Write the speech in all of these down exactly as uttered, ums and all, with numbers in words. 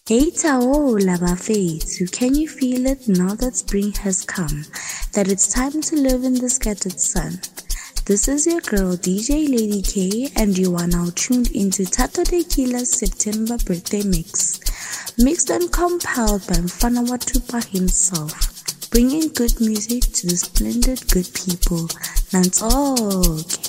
Hey Tao, Labafethu, can you feel it now that spring has come? That it's time to live in the scattered sun? This is your girl D J Lady K, and you are now tuned into Tato Tequila's September birthday mix. Mixed and compiled by Mfana Watupa himself, bringing good music to the splendid good people. Nantok.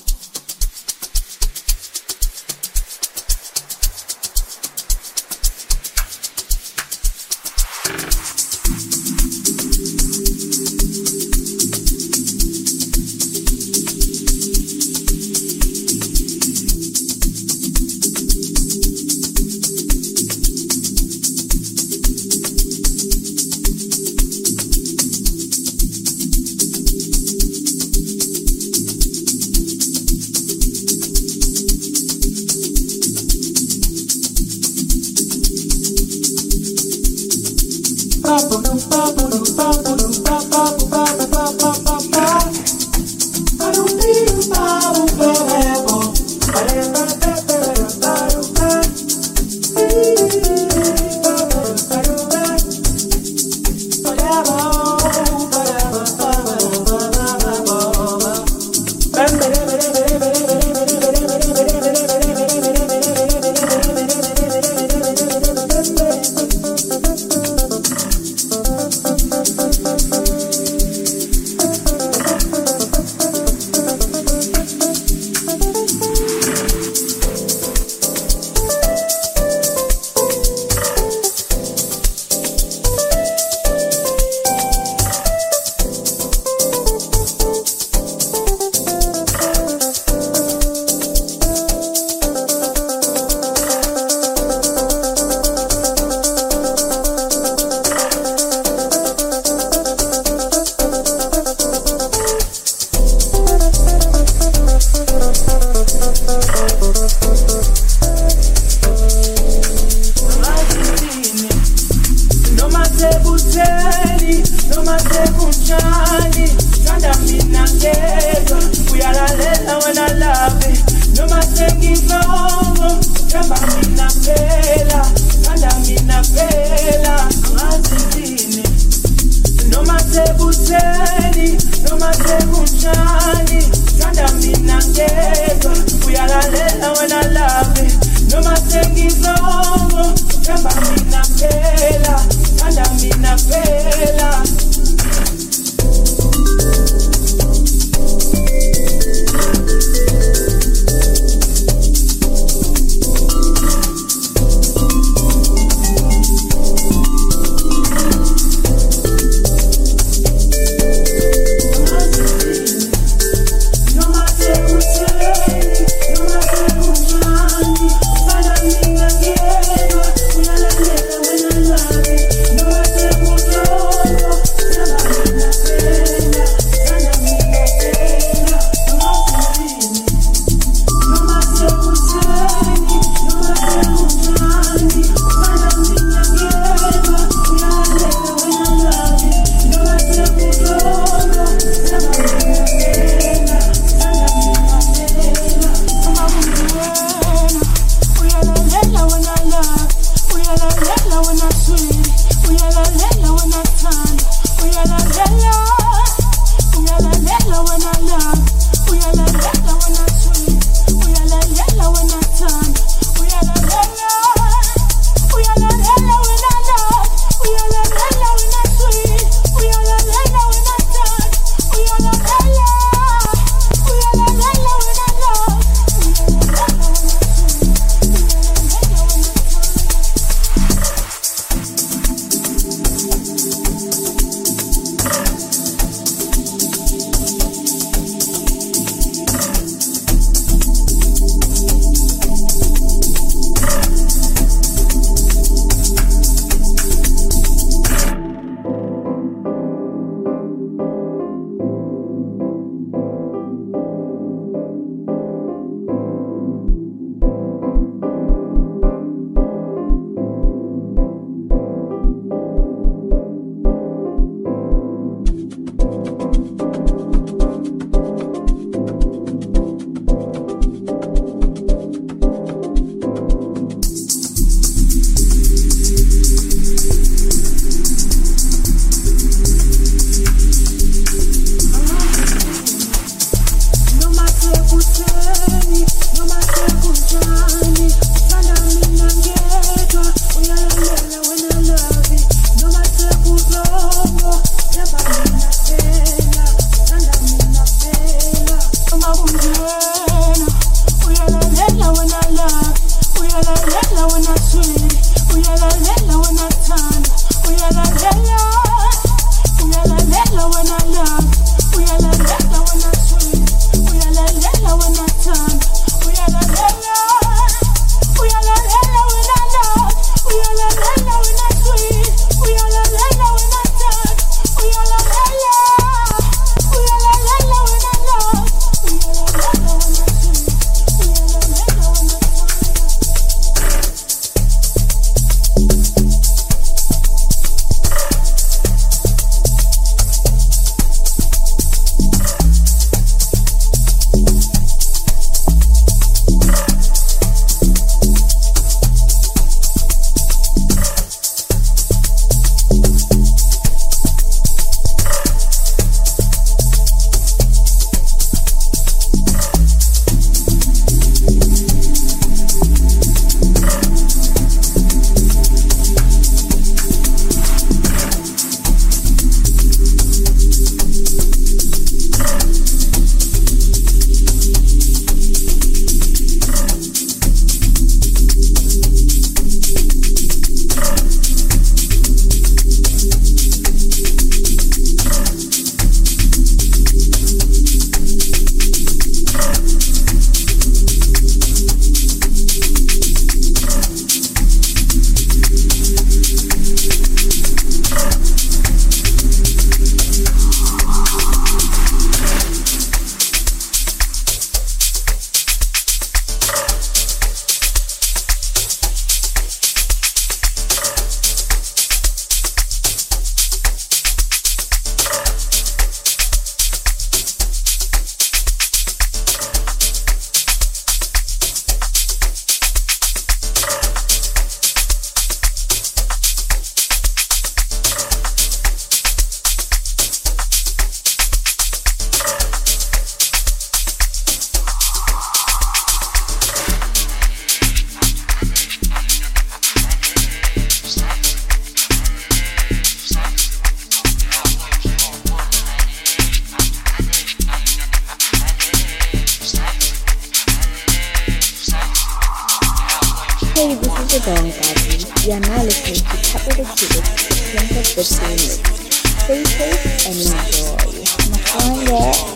this is your girl Gabi. You are now listening to Top of the Cubits, Prince of fifteen Mix. Stay safe and enjoy. Mahanga.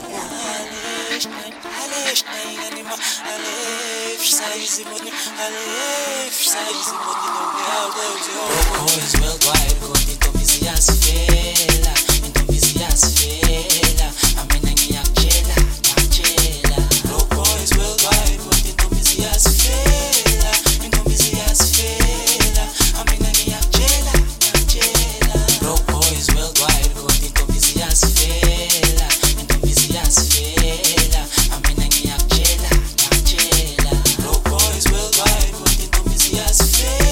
Boys worldwide, going into busy as fela, into busy as fela. I'm in a nyakchela, nyakchela. Broke boys worldwide, going into busy as fela, into busy as fela. I'm in a nyakchela, nyakchela. Broke boys worldwide, going into busy as fela, into busy as fela. I'm in a nyakchela, nyakchela. Broke boys worldwide, going into busy as fela.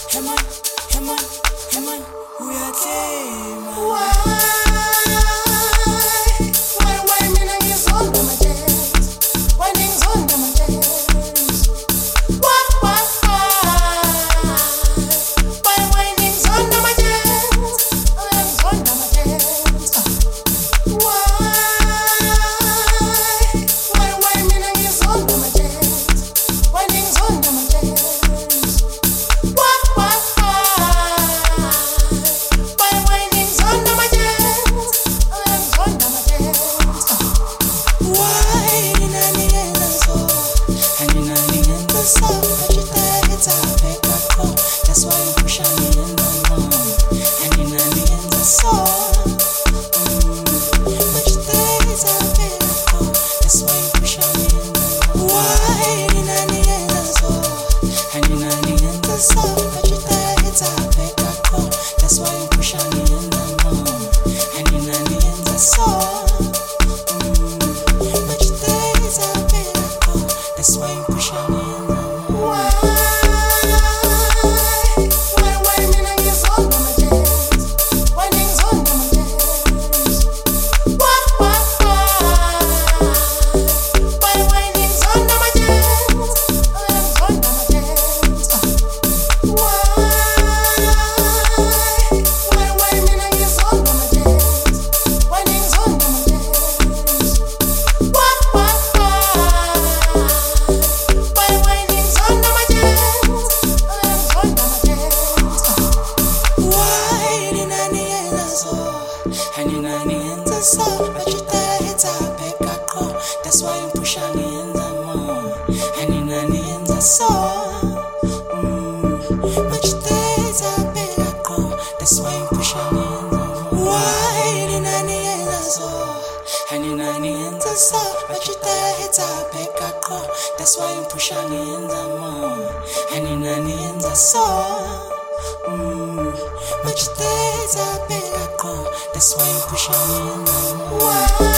Wow. aninaniyenza so mm, machiteza bela ko, that's why you push me in. Why?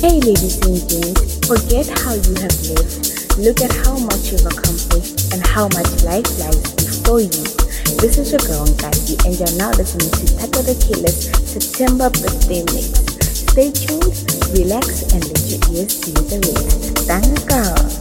Hey ladies and gents, forget how you have lived. Look at how much you've accomplished and how much life lies before you. This is your girl Nkati and you're now listening to Tato the Killer's September birthday mix. Stay tuned, relax and let your ears see the rest. Thank God.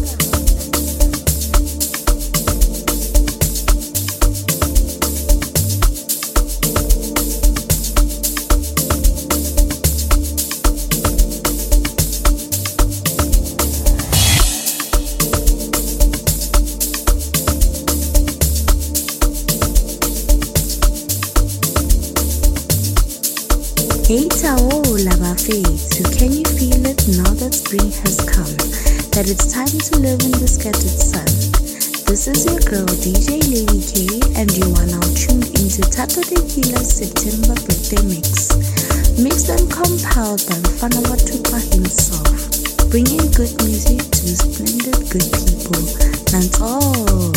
Hey Tao Labafethu, can you feel it now that spring has come? That it's time to live in the scattered sun. This is your girl D J Lady K and you are now tuned into Tato Tequila's September birthday mix. Mixed and compiled by Mfana Tupa himself, bringing good music to splendid good people. That's all.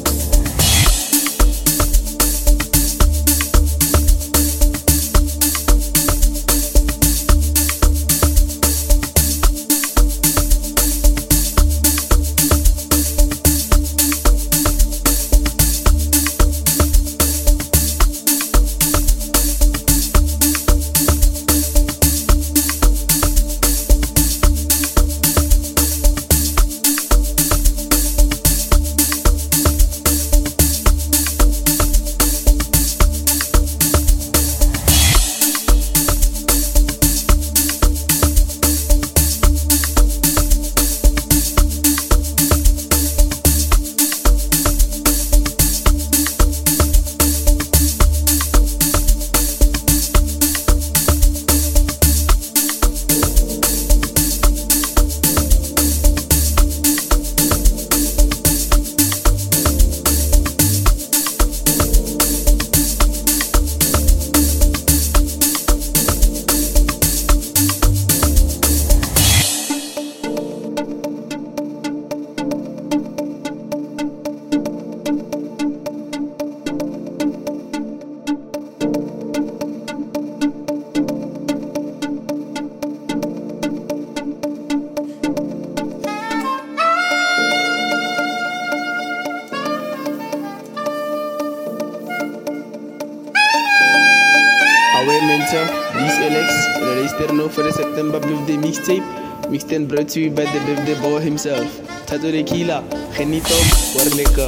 This Alex, register now for the September birthday mixtape, mixed and brought to you by the birthday boy himself, Tato Tequila, geniet op, word lekker.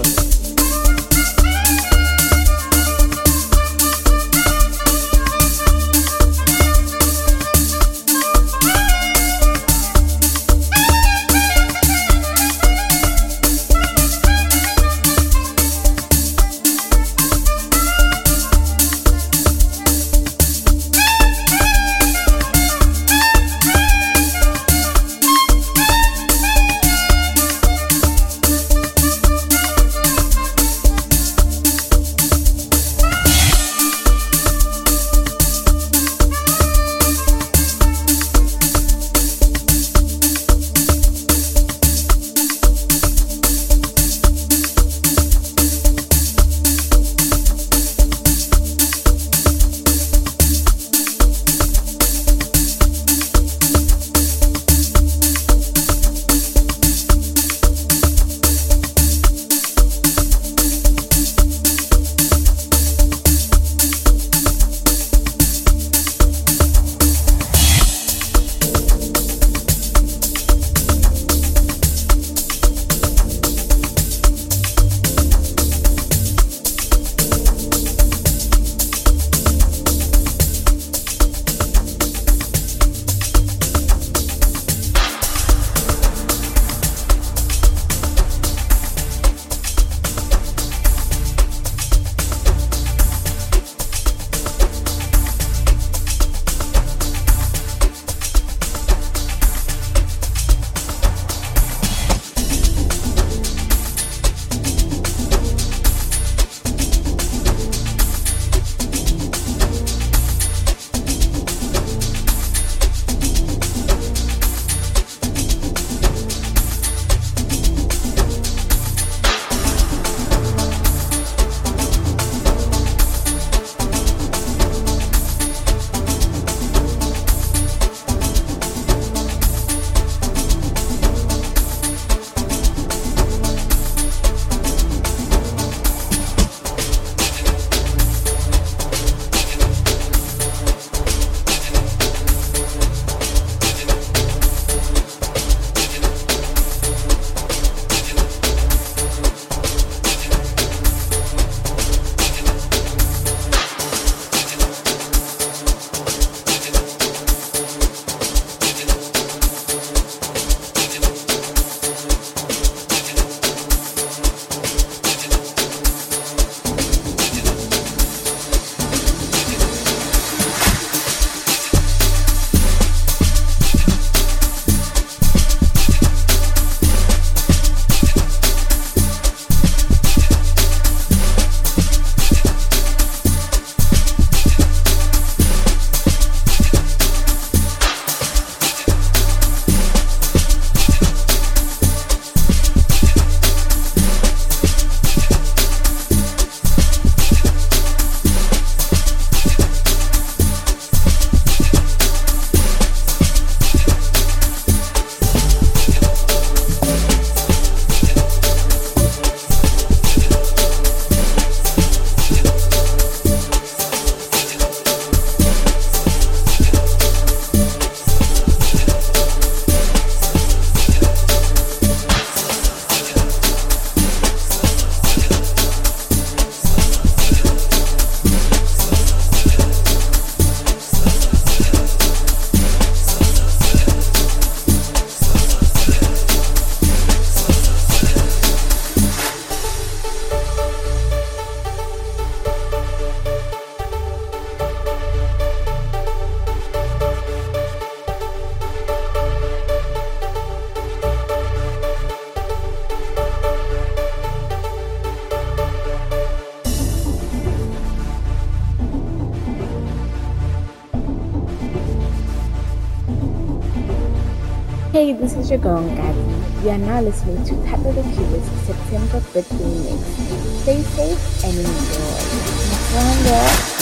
Hey, this is your girl Ngadi. You are now listening to Tato the Cutest September birthday mix. Stay safe and enjoy. Mwah.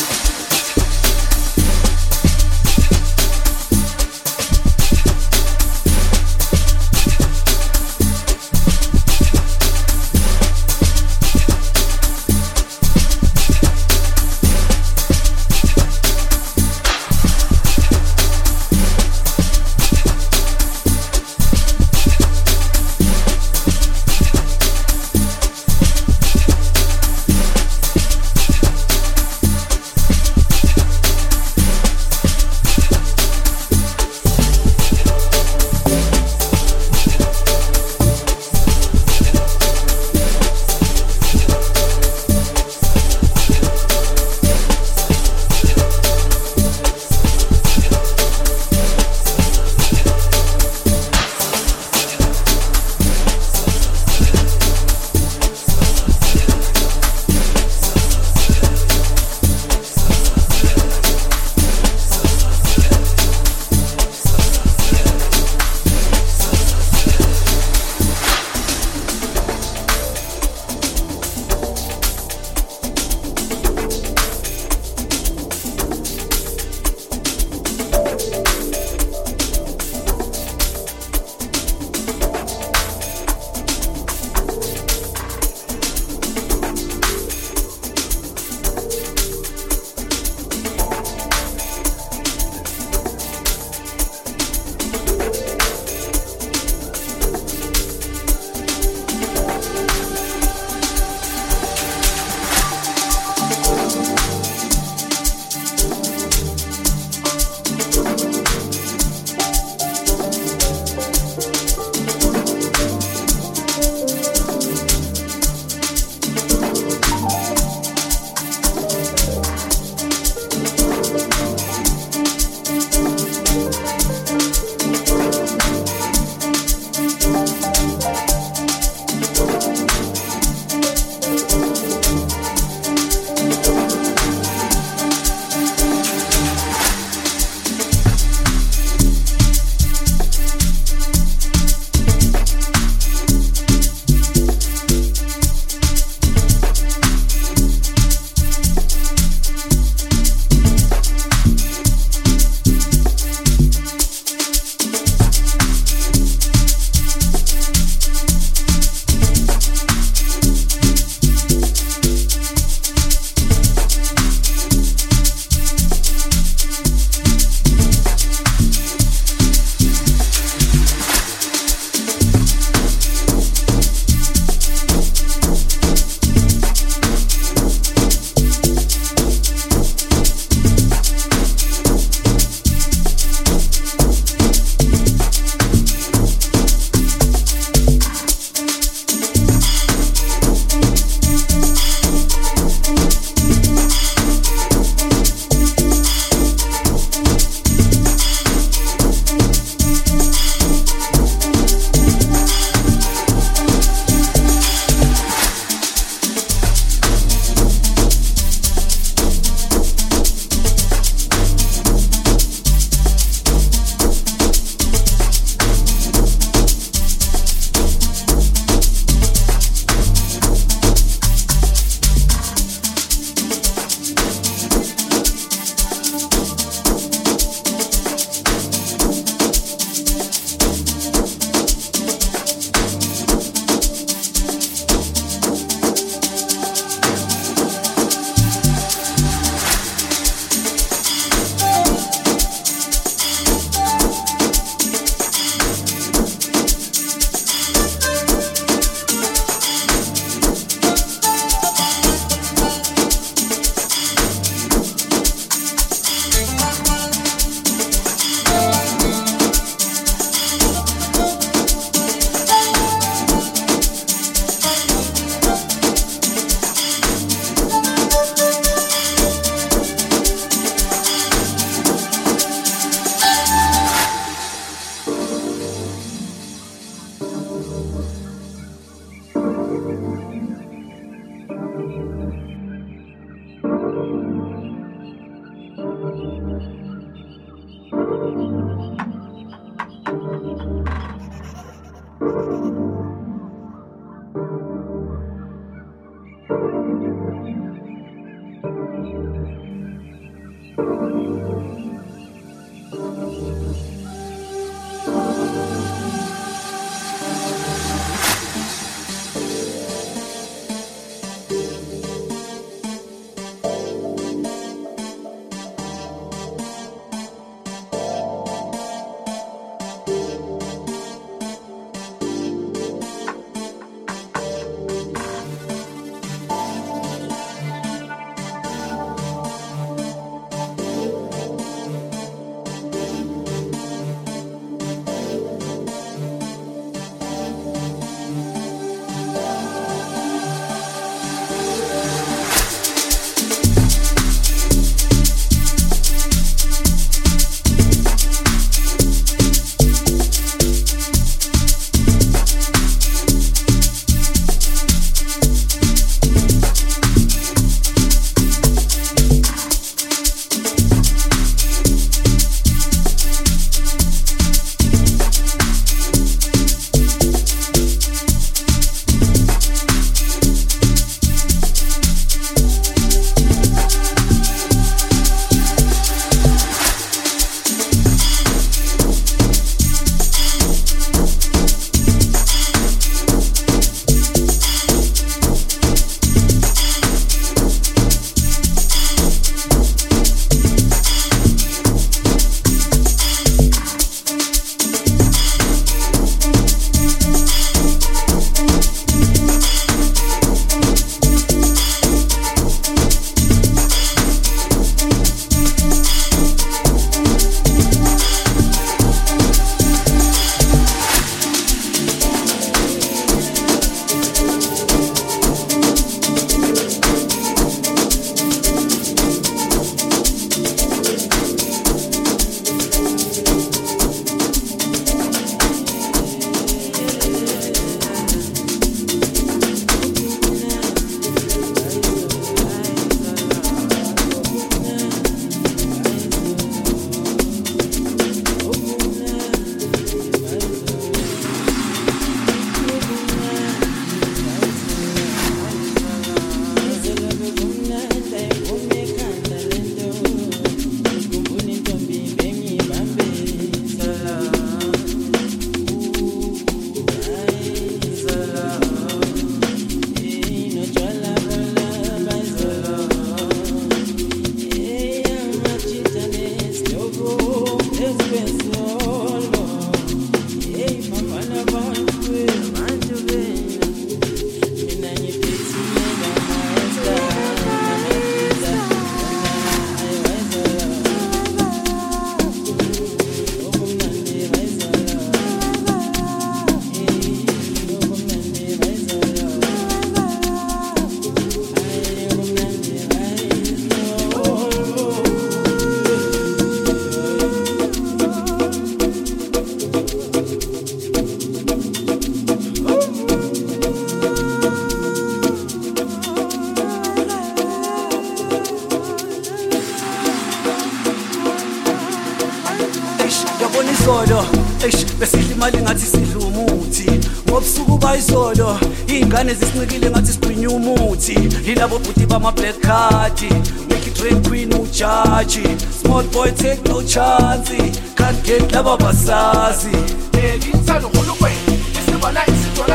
izolo eish besidla imali ngathi sidla umuthi ngobusuku bayizolo ingane zisincikile ngathi sigwinya umuthi yilabo bhuti bama black card make it rain queen ujaji small boy take no chance can't get lava basazi elitsalo khulukwe isibala isithola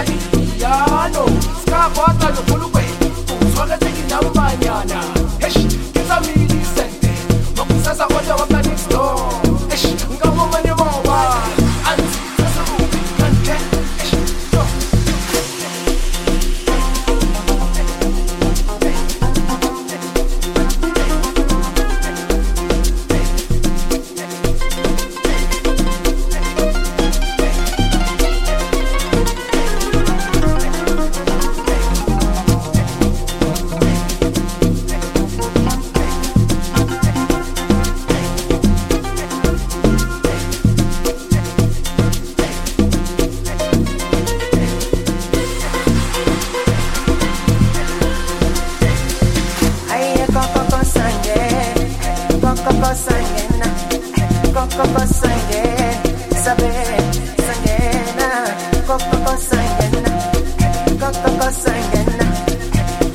iyano skabata lo khulukwe uthola tekindawo banyana eish kitsamili sente ngokusasa kodwa wapha next door eish ngaboma ne baba anti tsasabu kante eish to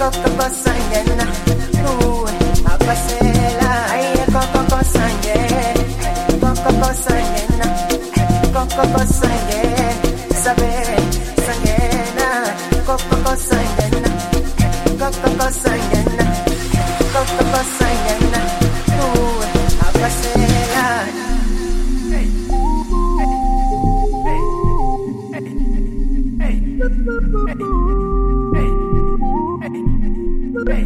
Coco Sangena, ooh, Abasela, aye, Coco Sangena, Coco Sangena, Coco Sangena, Sabe, Sangena, Coco Sangena, Coco Sangena, Coco Sangena, ooh, Abasela. Hey, hey, hey, hey, hey, hey,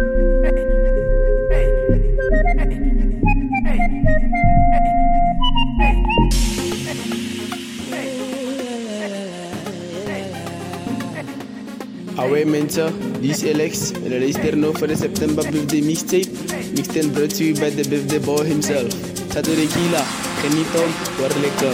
Away Mentor, this Alex, register no for the September birthday mixtape, mixed and brought to you by the birthday boy himself, Tato Tequila, Kenito, Warleka.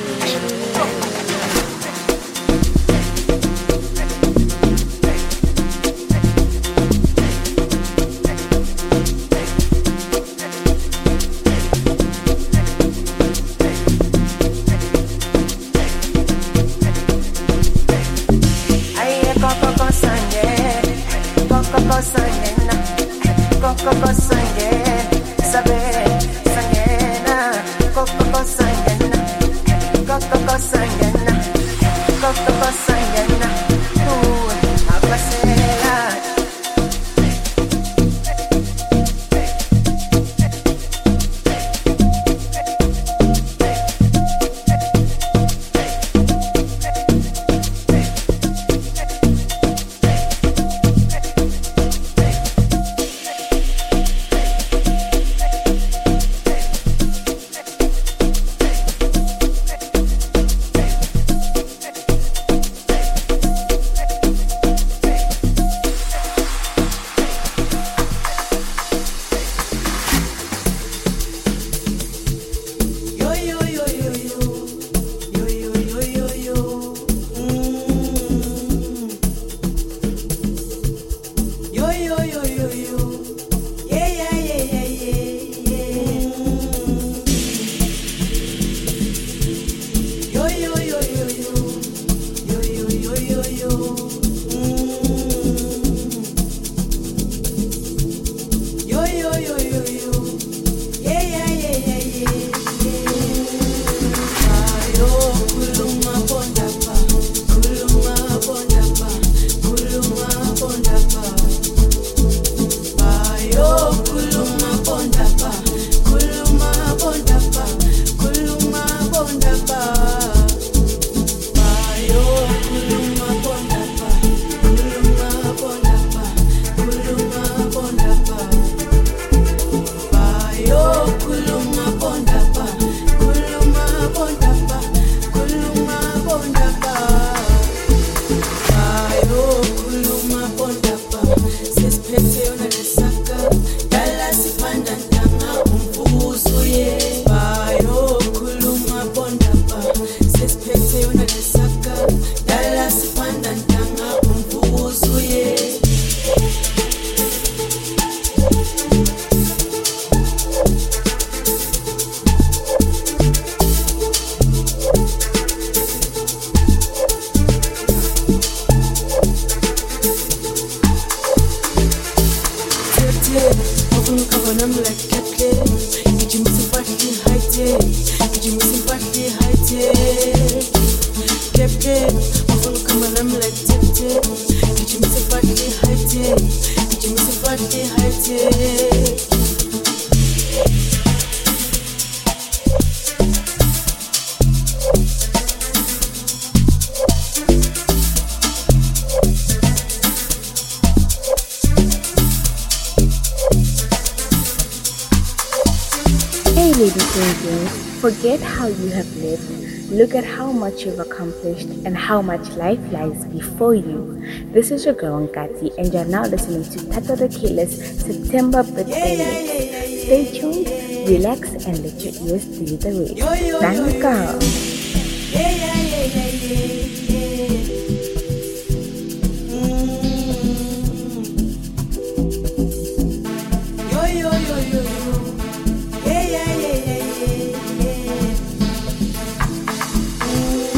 Forget how you have lived. Look at how much you've accomplished and how much life lies before you. This is your girl Nkati, and you're now listening to Tato the Killer's September birthday mix. Stay tuned, relax, and let your ears do the rest. Thank God. yeah, yeah, yeah, yeah, yeah.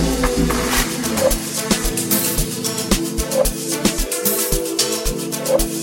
Thank you.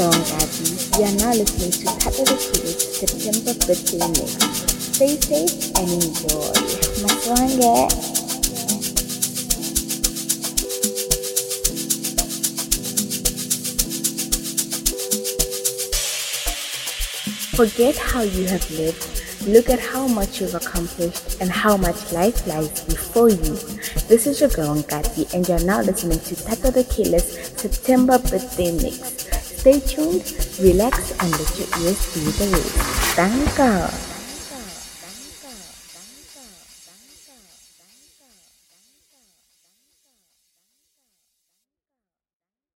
girl Ngati. You are now listening to Tato the Killer's September birthday mix. Stay safe and enjoy. Maswange. Forget how you have lived. Look at how much you've accomplished and how much life lies before you. This is your girl Ngati, and you're now listening to Tato the Killer's September birthday mix. Stay tuned, relax, and let your ears do the rest. Thank God.